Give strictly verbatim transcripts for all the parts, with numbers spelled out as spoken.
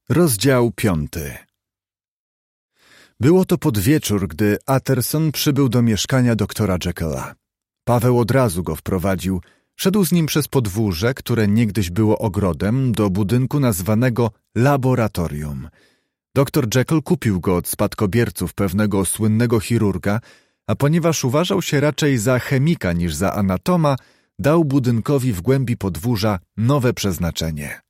Rozdział piąty. Było to pod wieczór, gdy Utterson przybył do mieszkania doktora Jekylla. Paweł od razu go wprowadził. Szedł z nim przez podwórze, które niegdyś było ogrodem, do budynku nazwanego laboratorium. Doktor Jekyll kupił go od spadkobierców pewnego słynnego chirurga, a ponieważ uważał się raczej za chemika niż za anatoma, dał budynkowi w głębi podwórza nowe przeznaczenie.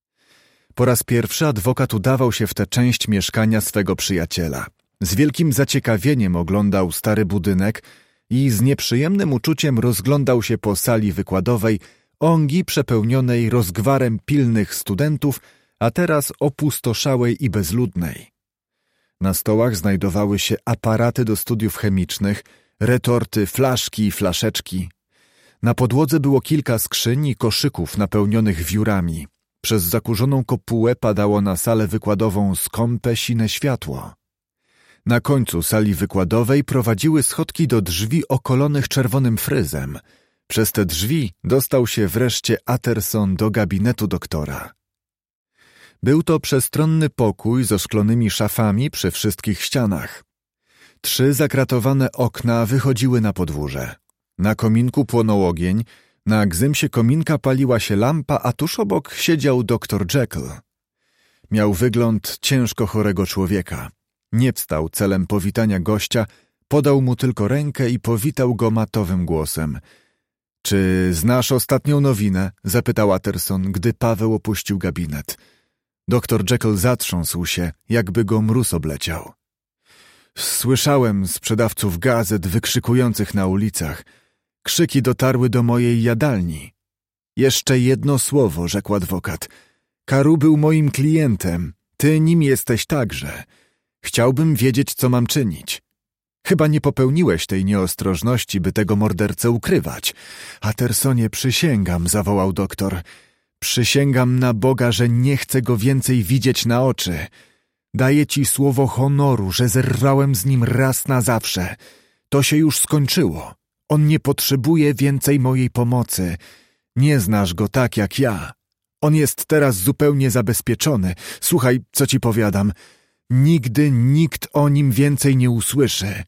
Po raz pierwszy adwokat udawał się w tę część mieszkania swego przyjaciela. Z wielkim zaciekawieniem oglądał stary budynek i z nieprzyjemnym uczuciem rozglądał się po sali wykładowej, ongi przepełnionej rozgwarem pilnych studentów, a teraz opustoszałej i bezludnej. Na stołach znajdowały się aparaty do studiów chemicznych, retorty, flaszki i flaszeczki. Na podłodze było kilka skrzyń i koszyków napełnionych wiórami. Przez zakurzoną kopułę padało na salę wykładową skąpe, sine światło. Na końcu sali wykładowej prowadziły schodki do drzwi okolonych czerwonym fryzem. Przez te drzwi dostał się wreszcie Utterson do gabinetu doktora. Był to przestronny pokój z oszklonymi szafami przy wszystkich ścianach. Trzy zakratowane okna wychodziły na podwórze. Na kominku płonął ogień, na gzymsie kominka paliła się lampa, a tuż obok siedział doktor Jekyll. Miał wygląd ciężko chorego człowieka. Nie wstał celem powitania gościa, podał mu tylko rękę i powitał go matowym głosem. — Czy znasz ostatnią nowinę? — zapytał Utterson, gdy Paweł opuścił gabinet. Doktor Jekyll zatrząsł się, jakby go mróz obleciał. — Słyszałem sprzedawców gazet wykrzykujących na ulicach. Krzyki dotarły do mojej jadalni. — Jeszcze jedno słowo — rzekł adwokat. — Carew był moim klientem. Ty nim jesteś także. Chciałbym wiedzieć, co mam czynić. Chyba nie popełniłeś tej nieostrożności, by tego mordercę ukrywać. — Uttersonie, przysięgam — zawołał doktor. — Przysięgam na Boga, że nie chcę go więcej widzieć na oczy. Daję ci słowo honoru, że zerwałem z nim raz na zawsze. To się już skończyło. On nie potrzebuje więcej mojej pomocy. Nie znasz go tak jak ja. On jest teraz zupełnie zabezpieczony. Słuchaj, co ci powiadam. Nigdy nikt o nim więcej nie usłyszy.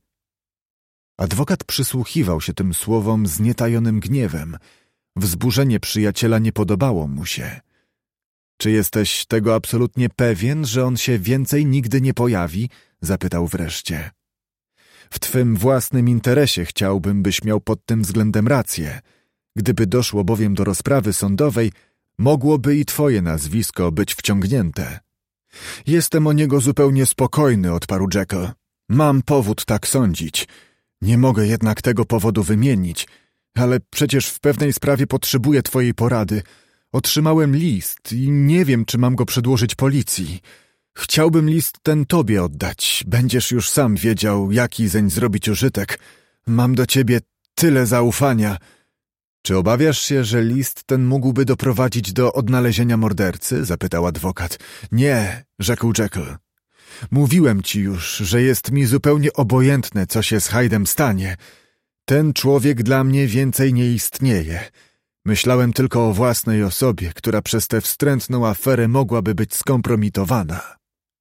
Adwokat przysłuchiwał się tym słowom z nietajonym gniewem. Wzburzenie przyjaciela nie podobało mu się. Czy jesteś tego absolutnie pewien, że on się więcej nigdy nie pojawi? Zapytał wreszcie. W twym własnym interesie chciałbym, byś miał pod tym względem rację. Gdyby doszło bowiem do rozprawy sądowej, mogłoby i twoje nazwisko być wciągnięte. Jestem o niego zupełnie spokojny, odparł Jekyll. Mam powód tak sądzić. Nie mogę jednak tego powodu wymienić, ale przecież w pewnej sprawie potrzebuję twojej porady. Otrzymałem list i nie wiem, czy mam go przedłożyć policji. Chciałbym list ten tobie oddać. Będziesz już sam wiedział, jaki zeń zrobić użytek. Mam do ciebie tyle zaufania. Czy obawiasz się, że list ten mógłby doprowadzić do odnalezienia mordercy? Zapytał adwokat. Nie, rzekł Jekyll. Mówiłem ci już, że jest mi zupełnie obojętne, co się z Hyde'em stanie. Ten człowiek dla mnie więcej nie istnieje. Myślałem tylko o własnej osobie, która przez tę wstrętną aferę mogłaby być skompromitowana.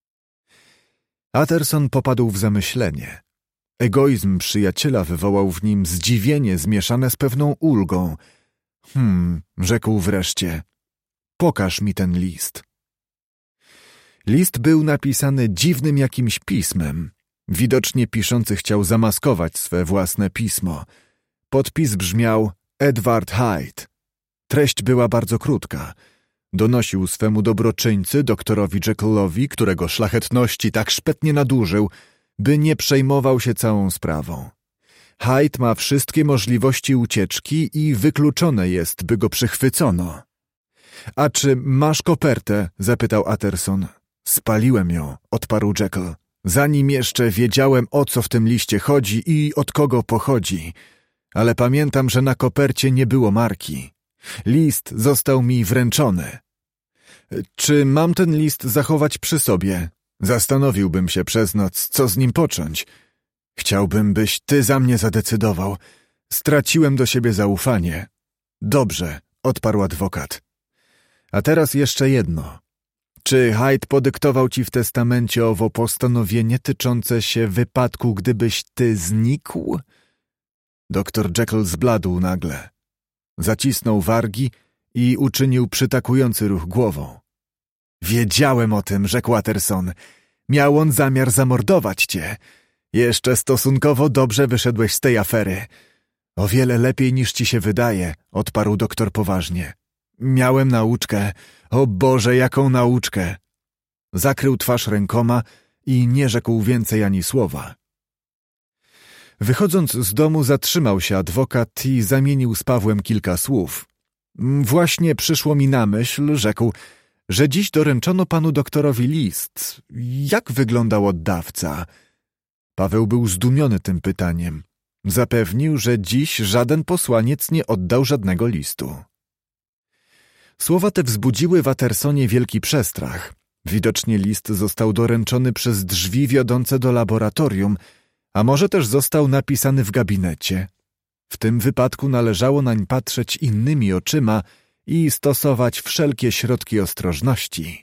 Utterson popadł w zamyślenie. Egoizm przyjaciela wywołał w nim zdziwienie zmieszane z pewną ulgą. Hmm, rzekł wreszcie. Pokaż mi ten list. List był napisany dziwnym jakimś pismem. Widocznie piszący chciał zamaskować swe własne pismo. Podpis brzmiał Edward Hyde. Treść była bardzo krótka. Donosił swemu dobroczyńcy, doktorowi Jekyllowi, którego szlachetności tak szpetnie nadużył, by nie przejmował się całą sprawą. Hyde ma wszystkie możliwości ucieczki i wykluczone jest, by go przychwycono. — A czy masz kopertę? — zapytał Utterson. — Spaliłem ją — odparł Jekyll. Zanim jeszcze wiedziałem, o co w tym liście chodzi i od kogo pochodzi. Ale pamiętam, że na kopercie nie było marki. List został mi wręczony. — Czy mam ten list zachować przy sobie? Zastanowiłbym się przez noc, co z nim począć. Chciałbym, byś ty za mnie zadecydował. Straciłem do siebie zaufanie. Dobrze, odparł adwokat. A teraz jeszcze jedno. Czy Hyde podyktował ci w testamencie owo postanowienie tyczące się wypadku, gdybyś ty znikł? Doktor Jekyll zbladł nagle. Zacisnął wargi i uczynił przytakujący ruch głową. Wiedziałem o tym, rzekł Utterson. Miał on zamiar zamordować cię. Jeszcze stosunkowo dobrze wyszedłeś z tej afery. O wiele lepiej niż ci się wydaje, odparł doktor poważnie. Miałem nauczkę. O Boże, jaką nauczkę! Zakrył twarz rękoma i nie rzekł więcej ani słowa. Wychodząc z domu, zatrzymał się adwokat i zamienił z Pawłem kilka słów. Właśnie przyszło mi na myśl, rzekł, że dziś doręczono panu doktorowi list. Jak wyglądał oddawca? Paweł był zdumiony tym pytaniem. Zapewnił, że dziś żaden posłaniec nie oddał żadnego listu. Słowa te wzbudziły w Uttersonie wielki przestrach. Widocznie list został doręczony przez drzwi wiodące do laboratorium, a może też został napisany w gabinecie. W tym wypadku należało nań patrzeć innymi oczyma i stosować wszelkie środki ostrożności.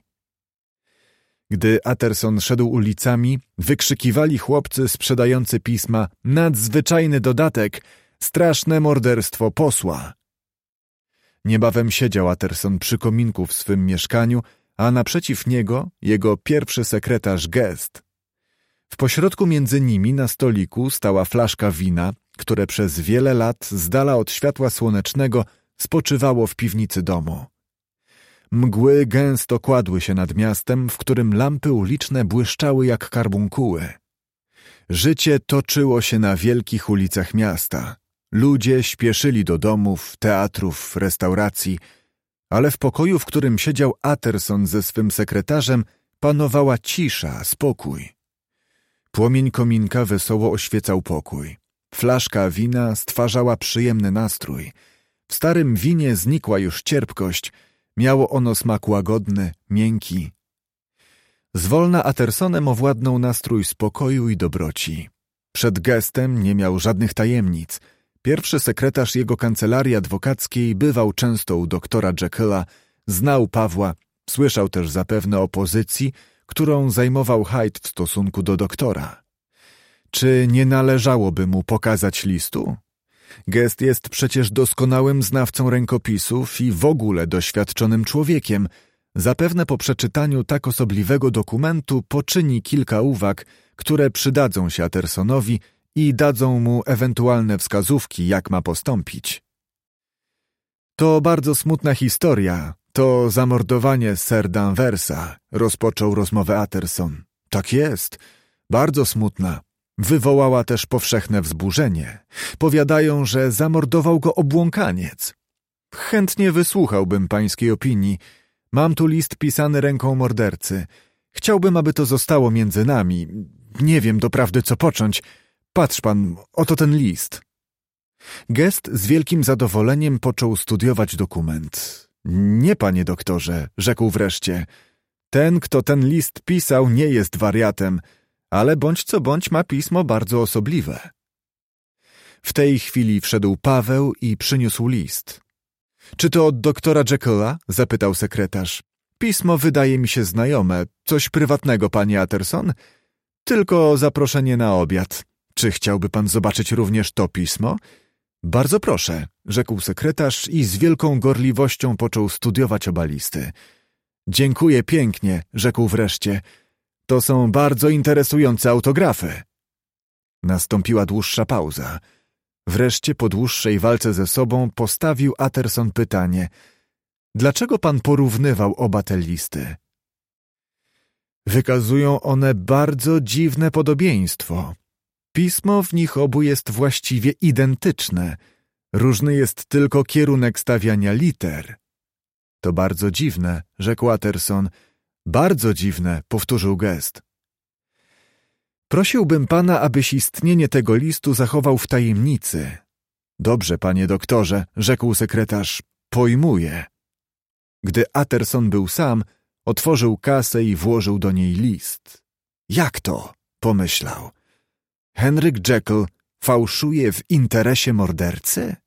Gdy Utterson szedł ulicami, wykrzykiwali chłopcy sprzedający pisma: nadzwyczajny dodatek, straszne morderstwo posła. Niebawem siedział Utterson przy kominku w swym mieszkaniu, a naprzeciw niego jego pierwszy sekretarz Guest. W pośrodku między nimi na stoliku stała flaszka wina, które przez wiele lat z dala od światła słonecznego spoczywało w piwnicy domu. Mgły gęsto kładły się nad miastem, w którym lampy uliczne błyszczały jak karbunkuły. Życie toczyło się na wielkich ulicach miasta. Ludzie śpieszyli do domów, teatrów, restauracji, ale w pokoju, w którym siedział Utterson ze swym sekretarzem, panowała cisza, spokój. Płomień kominka wesoło oświecał pokój. Flaszka wina stwarzała przyjemny nastrój. W starym winie znikła już cierpkość, miało ono smak łagodny, miękki. Zwolna Uttersonem owładnął nastrój spokoju i dobroci. Przed Guestem nie miał żadnych tajemnic. Pierwszy sekretarz jego kancelarii adwokackiej bywał często u doktora Jekylla, znał Pawła, słyszał też zapewne o pozycji, którą zajmował Hyde w stosunku do doktora. Czy nie należałoby mu pokazać listu? Guest jest przecież doskonałym znawcą rękopisów i w ogóle doświadczonym człowiekiem. Zapewne po przeczytaniu tak osobliwego dokumentu poczyni kilka uwag, które przydadzą się Uttersonowi i dadzą mu ewentualne wskazówki, jak ma postąpić. To bardzo smutna historia. To zamordowanie Sir Danversa, rozpoczął rozmowę Utterson. Tak jest, bardzo smutna. Wywołała też powszechne wzburzenie. Powiadają, że zamordował go obłąkaniec. Chętnie wysłuchałbym pańskiej opinii. Mam tu list pisany ręką mordercy. Chciałbym, aby to zostało między nami. Nie wiem doprawdy, co począć. Patrz pan, oto ten list. Guest z wielkim zadowoleniem począł studiować dokument. Nie, panie doktorze, rzekł wreszcie. Ten, kto ten list pisał, nie jest wariatem, ale bądź co bądź ma pismo bardzo osobliwe. W tej chwili wszedł Paweł i przyniósł list. Czy to od doktora Jekylla? Zapytał sekretarz. Pismo wydaje mi się znajome. Coś prywatnego, panie Utterson? Tylko zaproszenie na obiad. Czy chciałby pan zobaczyć również to pismo? Bardzo proszę, rzekł sekretarz i z wielką gorliwością począł studiować oba listy. Dziękuję pięknie, rzekł wreszcie. To są bardzo interesujące autografy. Nastąpiła dłuższa pauza. Wreszcie po dłuższej walce ze sobą postawił Utterson pytanie. Dlaczego pan porównywał oba te listy? Wykazują one bardzo dziwne podobieństwo. Pismo w nich obu jest właściwie identyczne. Różny jest tylko kierunek stawiania liter. To bardzo dziwne, rzekł Utterson. Bardzo dziwne, powtórzył Guest. Prosiłbym pana, abyś istnienie tego listu zachował w tajemnicy. Dobrze, panie doktorze, rzekł sekretarz. Pojmuję. Gdy Utterson był sam, otworzył kasę i włożył do niej list. Jak to? Pomyślał. Henryk Jekyll fałszuje w interesie mordercy?